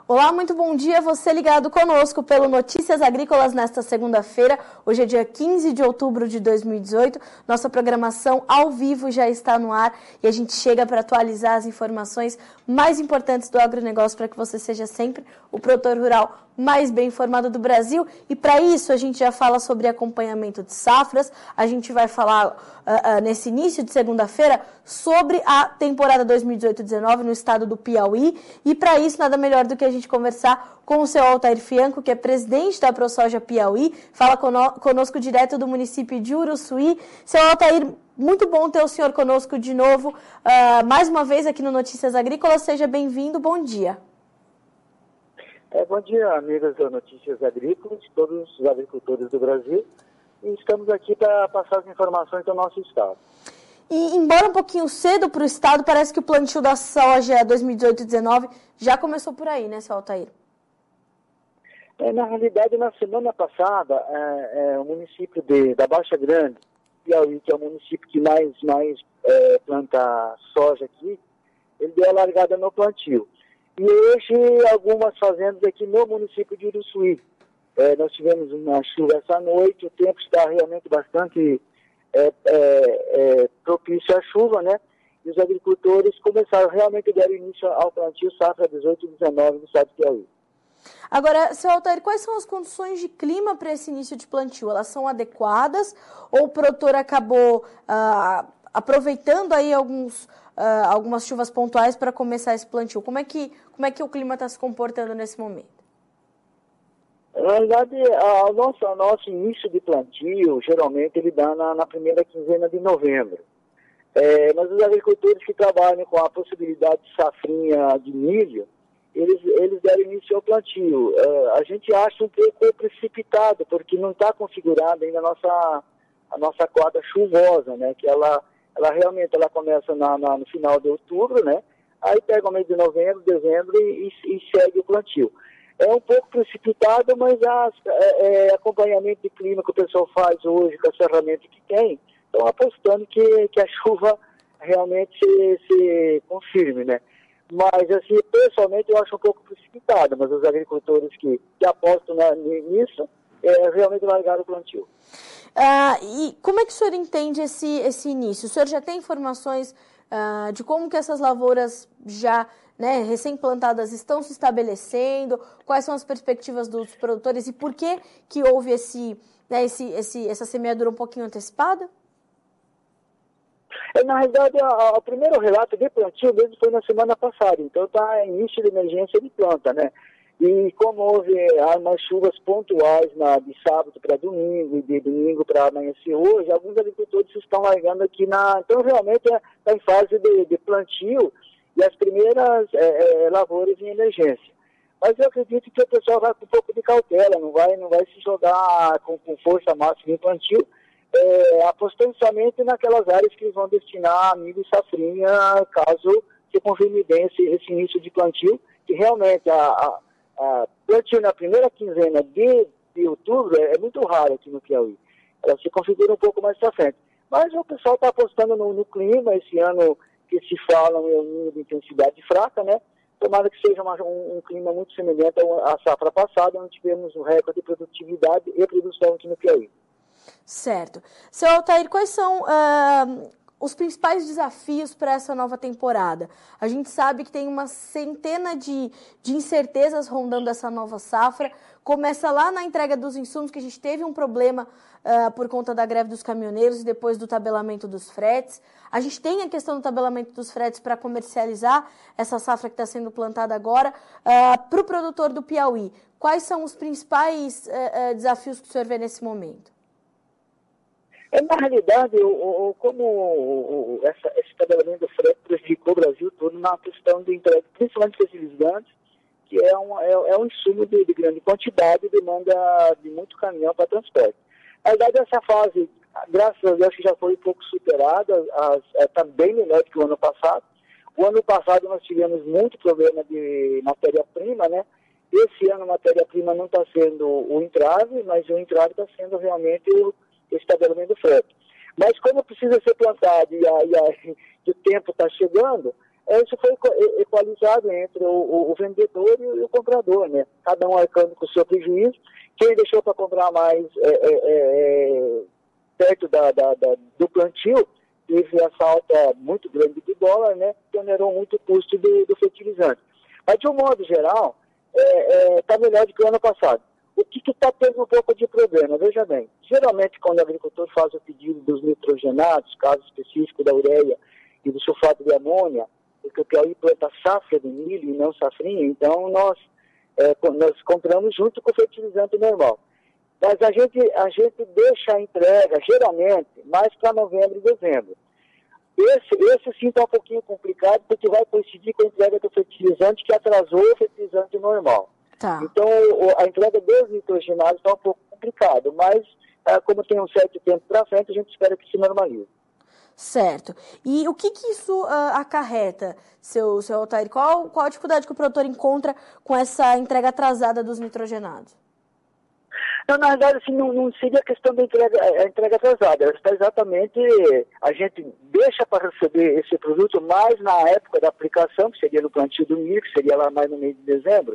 Olá, muito bom dia. Você ligado conosco pelo Notícias Agrícolas nesta segunda-feira. Hoje é dia 15 de outubro de 2018. Nossa programação ao vivo já está no ar e a gente chega para atualizar as informações mais importantes do agronegócio para que você seja sempre o produtor rural mais bem informado do Brasil. E para isso a gente já fala sobre acompanhamento de safras. A gente vai falar nesse início de segunda-feira sobre a temporada 2018-19 no estado do Piauí. E para isso nada melhor do que a gente conversar com o seu Altair Fianco, que é presidente da ProSoja Piauí, fala conosco direto do município de Uruçuí. Seu Altair, muito bom ter o senhor conosco de novo, mais uma vez aqui no Notícias Agrícolas. Seja bem-vindo, bom dia. Bom dia, amigas da Notícias Agrícolas, todos os agricultores do Brasil. E estamos aqui para passar as informações do nosso estado. E, embora um pouquinho cedo para o estado, parece que o plantio da soja 2018-19 já começou por aí, né, seu Altair? Na realidade, na semana passada, o município da Baixa Grande, Piauí, que é o município que mais planta soja aqui, ele deu a largada no plantio. E hoje, algumas fazendas aqui no município de Uruçuí. Nós tivemos uma chuva essa noite, o tempo está realmente bastante propício à chuva, né? E os agricultores começaram realmente a dar início ao plantio safra 18 e 19 no estado de Piauí. Agora, seu Altair, quais são as condições de clima para esse início de plantio? Elas são adequadas ou o produtor acabou aproveitando aí algumas chuvas pontuais para começar esse plantio? Como é que o clima está se comportando nesse momento? Na realidade, o nosso início de plantio, geralmente, ele dá na primeira quinzena de novembro. Mas os agricultores que trabalham com a possibilidade de safrinha de milho, eles deram início ao plantio. A gente acha um pouco precipitado, porque não está configurada ainda a nossa quadra chuvosa, né? Que ela realmente começa no final de outubro, né? Aí pega o mês de novembro, dezembro e segue o plantio. É um pouco precipitado, mas acompanhamento de clima que o pessoal faz hoje, com as ferramentas que tem, estão apostando que a chuva realmente se confirme, né? Mas, assim, pessoalmente, eu acho um pouco precipitado, mas os agricultores que apostam nisso, realmente largaram o plantio. E como é que o senhor entende esse início? O senhor já tem informações de como que essas lavouras já, né, recém-plantadas estão se estabelecendo? Quais são as perspectivas dos produtores e por que houve essa semeadura um pouquinho antecipada? Na realidade, o primeiro relato de plantio mesmo foi na semana passada, então está em início de emergência de planta, né? E como houve umas chuvas pontuais de sábado para domingo e de domingo para amanhecer hoje, alguns agricultores estão largando aqui Então, realmente, está em fase de plantio e as primeiras lavouras em emergência. Mas eu acredito que o pessoal vai com um pouco de cautela, não vai se jogar com força máxima em plantio, apostando somente naquelas áreas que vão destinar milho e safrinha, caso se confirme bem esse início de plantio, que realmente plantio na primeira quinzena de outubro é muito raro aqui no Piauí. Ela se configura um pouco mais para frente. Mas o pessoal está apostando no clima, esse ano que se fala de intensidade fraca, né? Tomara que seja um clima muito semelhante à safra passada, onde tivemos um recorde de produtividade e produção aqui no Piauí. Certo. Seu Altair, quais são os principais desafios para essa nova temporada? A gente sabe que tem uma centena de incertezas rondando essa nova safra. Começa lá na entrega dos insumos, que a gente teve um problema por conta da greve dos caminhoneiros e depois do tabelamento dos fretes. A gente tem a questão do tabelamento dos fretes para comercializar essa safra que está sendo plantada agora. Para o produtor do Piauí, quais são os principais desafios que o senhor vê nesse momento? Na realidade, como esse tabelamento do frete prejudicou o Brasil todo na questão de entrega, principalmente fertilizantes, que é um insumo de grande quantidade e demanda de muito caminhão para transporte. Na verdade, essa fase, graças a Deus, que já foi um pouco superada, está bem melhor do que o ano passado. O ano passado nós tivemos muito problema de matéria-prima, né? Esse ano a matéria-prima não está sendo o entrave, mas o entrave está sendo realmente esse tabelamento do frete. Mas como precisa ser plantado e o tempo está chegando, isso foi equalizado entre o vendedor e o comprador, né? Cada um arcando com o seu prejuízo. Quem deixou para comprar mais perto do plantio, teve essa alta muito grande do dólar, né? Que onerou muito o custo do fertilizante. Mas, de um modo geral, está melhor do que o ano passado. O que está tendo um pouco de problema? Veja bem, geralmente quando o agricultor faz o pedido dos nitrogenados, caso específico da ureia e do sulfato de amônia, porque o Piauí planta safra de milho e não safrinha, então nós compramos junto com o fertilizante normal. Mas a gente deixa a entrega, geralmente, mais para novembro e dezembro. Esse sim está um pouquinho complicado, porque vai coincidir com a entrega do fertilizante, que atrasou o fertilizante normal. Tá. Então, a entrega dos nitrogenados está um pouco complicado, mas como tem um certo tempo para frente, a gente espera que se normalize. Certo. E o que isso acarreta, seu Altair? Qual a dificuldade que o produtor encontra com essa entrega atrasada dos nitrogenados? Não, na verdade, assim, não seria questão da entrega atrasada. Está exatamente, a gente deixa para receber esse produto mais na época da aplicação, que seria no plantio do milho, que seria lá mais no mês de dezembro.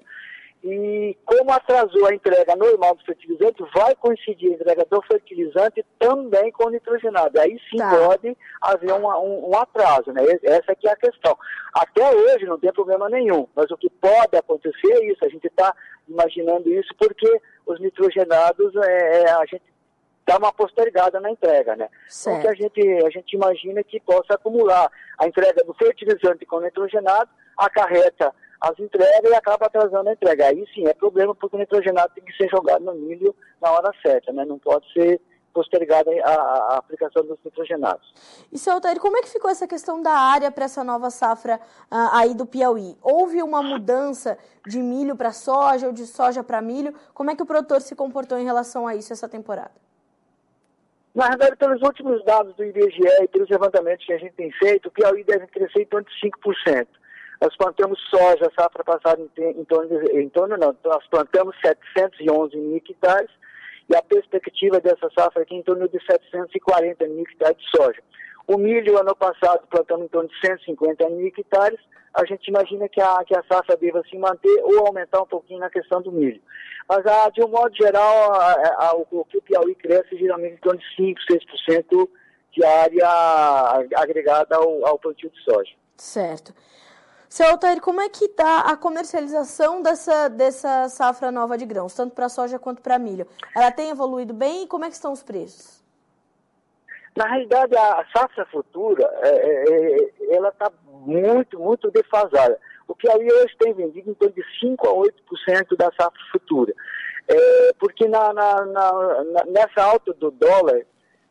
E como atrasou a entrega normal do fertilizante, vai coincidir a entrega do fertilizante também com o nitrogenado. Aí sim pode haver um atraso, né? Essa aqui é a questão. Até hoje não tem problema nenhum, mas o que pode acontecer é isso. A gente está imaginando isso porque os nitrogenados, a gente dá uma postergada na entrega, né? Então, que a gente imagina que possa acumular a entrega do fertilizante com nitrogenado, acarreta as entregas e acaba atrasando a entrega. Aí sim, é problema, porque o nitrogenado tem que ser jogado no milho na hora certa, né? Não pode ser postergada a aplicação dos nitrogenados. E, seu Altair, como é que ficou essa questão da área para essa nova safra aí do Piauí? Houve uma mudança de milho para soja ou de soja para milho? Como é que o produtor se comportou em relação a isso essa temporada? Na verdade, pelos últimos dados do IBGE e pelos levantamentos que a gente tem feito, o Piauí deve crescer em torno de 5%. Nós plantamos soja, safra passada nós plantamos 711 mil hectares e a perspectiva dessa safra aqui é em torno de 740 mil hectares de soja. O milho, ano passado, plantamos em torno de 150 mil hectares, a gente imagina que a safra deva se manter ou aumentar um pouquinho na questão do milho. Mas, de um modo geral, o que o Piauí cresce geralmente em torno de 5%, 6% de área agregada ao plantio de soja. Certo. Seu Altair, como é que está a comercialização dessa safra nova de grãos, tanto para soja quanto para milho? Ela tem evoluído bem e como é que estão os preços? Na realidade, a safra futura, ela está muito, muito defasada. O Piauí hoje tem vendido em torno de 5% a 8% da safra futura. Porque nessa alta do dólar,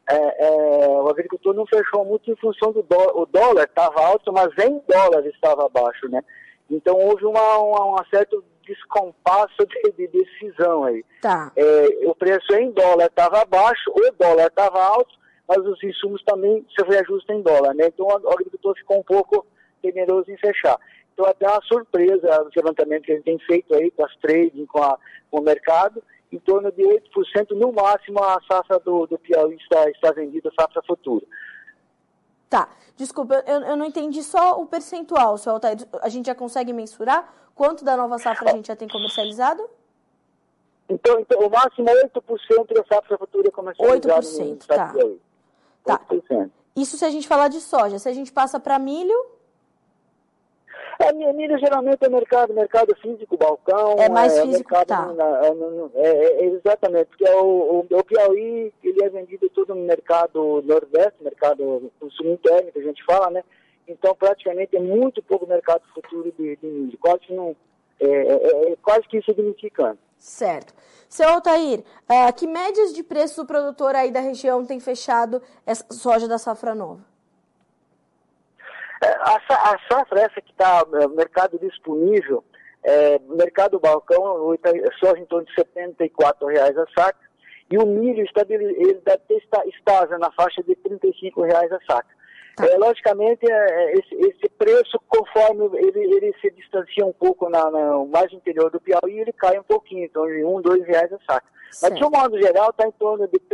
o agricultor não fechou muito em função do dólar. O dólar estava alto, mas em dólar estava baixo, né? Então houve um certo descompasso de decisão aí. Tá. O preço em dólar estava baixo, o dólar estava alto, mas os insumos também se reajustam em dólar, né? Então o agricultor ficou um pouco temeroso em fechar. Então até uma surpresa, o levantamento que a gente tem feito aí com as trading, com o mercado, em torno de 8%, no máximo, a safra do Piauí está vendida, a safra futura. Tá, desculpa, eu não entendi só o percentual, seu Altair. A gente já consegue mensurar quanto da nova safra a gente já tem comercializado? Então o máximo é 8% da safra futura comercializada. 8%, tá. Piauí. 8%. Isso se a gente falar de soja. Se a gente passa para milho... Milho geralmente é mercado físico, balcão. É mais físico, mercado, exatamente, porque o Piauí, ele é vendido tudo no mercado nordeste, mercado consumo interno, que a gente fala, né? Então, praticamente, é muito pouco mercado futuro de milho, quase que insignificante. Certo. Seu Altair, que médias de preço o produtor aí da região tem fechado essa soja da safra nova? A safra essa que está no mercado disponível, mercado balcão, soja em torno de R$74 a saca, e o milho ele deve estar estável na faixa de R$35 a saca. Tá. Logicamente, esse preço, conforme ele se distancia um pouco mais no interior do Piauí, ele cai um pouquinho, então de R$1, R$2 a saca. Certo. Mas, de um modo geral, está em torno de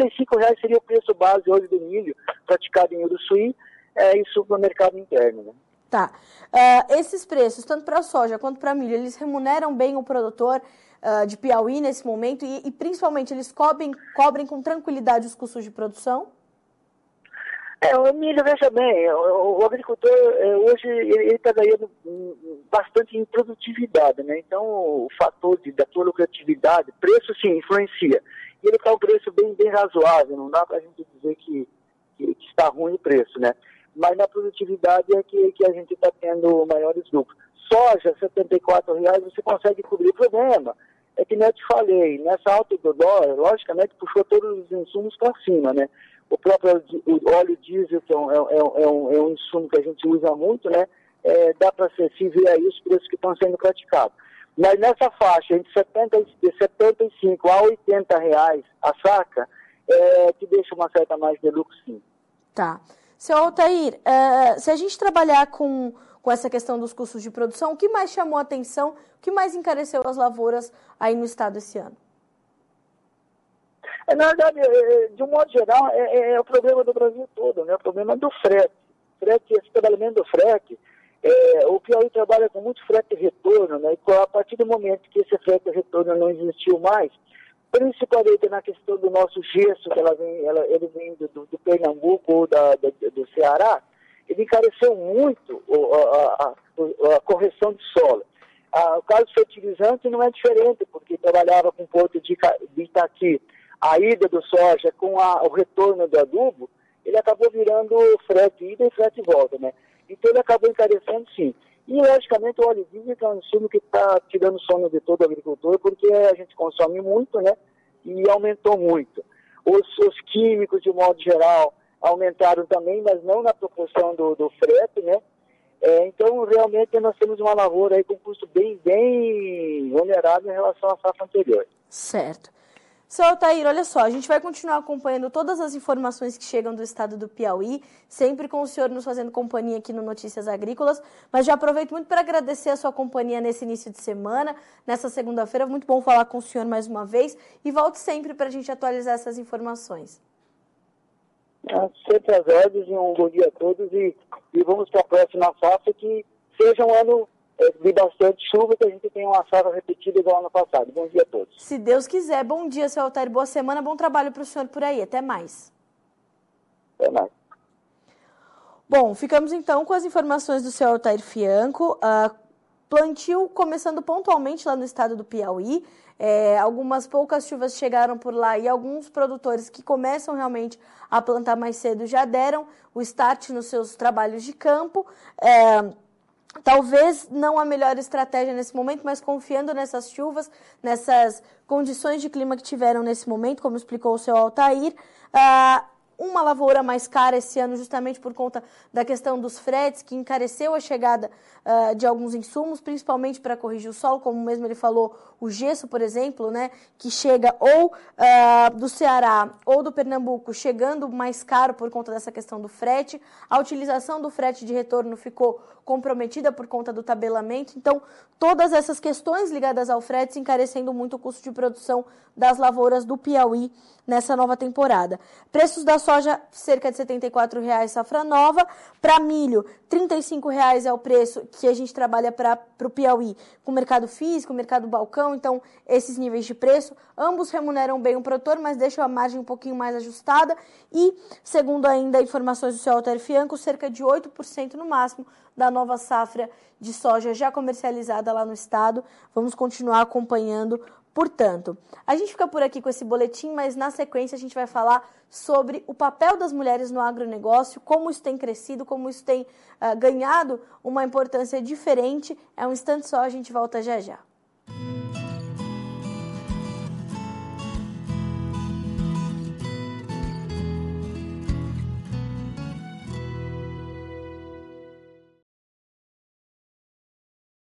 R$35 seria o preço base hoje do milho praticado em Uruçuí, isso para o mercado interno, né? Tá. Esses preços, tanto para soja quanto para milho, eles remuneram bem o produtor de Piauí nesse momento e principalmente, eles cobrem com tranquilidade os custos de produção? O milho, veja bem, o agricultor hoje ele está ganhando bastante em produtividade, né? Então o fator da tua lucratividade, preço sim, influencia. E ele está um preço bem razoável, não dá para a gente dizer que está ruim o preço, né? Mas na produtividade é que a gente está tendo maiores lucros. Soja, R$ 74,00, você consegue cobrir. O problema é que, nem eu te falei, nessa alta do dólar, logicamente puxou todos os insumos para cima, né? O próprio óleo diesel, que é um insumo que a gente usa muito, né? Dá para se ver aí os preços que estão sendo praticados. Mas nessa faixa, entre 75 a R$ 80,00 a saca, que deixa uma certa margem de lucro, sim. Tá. Seu Altair, se a gente trabalhar com essa questão dos custos de produção, o que mais chamou a atenção, o que mais encareceu as lavouras aí no estado esse ano? Na verdade, de um modo geral, é o problema do Brasil todo, né? O problema do frete. Esse trabalhamento do frete, o Piauí trabalha com muito frete retorno, né? E a partir do momento que esse frete retorno não existiu mais, principalmente na questão do nosso gesso, que ele vem do Pernambuco ou do Ceará, ele encareceu muito a correção de solo. O caso fertilizante não é diferente, porque trabalhava com o porto de Itaqui, a ida do soja com o retorno do adubo, ele acabou virando frete ida e frete volta, né? Então ele acabou encarecendo, sim. E, logicamente, o óleo diesel é um insumo que está tirando o sono de todo agricultor, porque a gente consome muito, né? E aumentou muito. Os químicos, de modo geral, aumentaram também, mas não na proporção do frete, né? Então, realmente, nós temos uma lavoura aí com custo bem oneroso em relação à safra anterior. Certo. Seu Altair, olha só, a gente vai continuar acompanhando todas as informações que chegam do estado do Piauí, sempre com o senhor nos fazendo companhia aqui no Notícias Agrícolas, mas já aproveito muito para agradecer a sua companhia nesse início de semana, nessa segunda-feira, muito bom falar com o senhor mais uma vez, e volte sempre para a gente atualizar essas informações. Sempre às ordens, um bom dia a todos e vamos para a próxima safra, que seja um ano de bastante chuva, que a gente tenha uma safra repetida igual ano passado. Bom dia a todos. Se Deus quiser. Bom dia, seu Altair. Boa semana, bom trabalho para o senhor por aí. Até mais. Até mais. Bom, ficamos então com as informações do seu Altair Fianco. Plantio começando pontualmente lá no estado do Piauí. Algumas poucas chuvas chegaram por lá e alguns produtores que começam realmente a plantar mais cedo já deram o start nos seus trabalhos de campo. Talvez não a melhor estratégia nesse momento, mas confiando nessas chuvas, nessas condições de clima que tiveram nesse momento, como explicou o seu Altair, uma lavoura mais cara esse ano justamente por conta da questão dos fretes, que encareceu a chegada de alguns insumos, principalmente para corrigir o solo, como mesmo ele falou, o gesso, por exemplo, né, que chega ou do Ceará ou do Pernambuco, chegando mais caro por conta dessa questão do frete. A utilização do frete de retorno ficou comprometida por conta do tabelamento. Então, todas essas questões ligadas ao frete encarecendo muito o custo de produção das lavouras do Piauí nessa nova temporada. Preços da soja, cerca de R$ 74,00 safra nova. Para milho, R$ 35,00 é o preço que a gente trabalha para o Piauí com o mercado físico, mercado balcão. Então, esses níveis de preço, ambos remuneram bem o produtor, mas deixam a margem um pouquinho mais ajustada. E, segundo ainda informações do seu Altair Fianco, cerca de 8% no máximo da nova safra de soja já comercializada lá no estado. Vamos continuar acompanhando. Portanto, a gente fica por aqui com esse boletim, mas na sequência a gente vai falar sobre o papel das mulheres no agronegócio, como isso tem crescido, como isso tem ganhado uma importância diferente. É um instante só, a gente volta já já.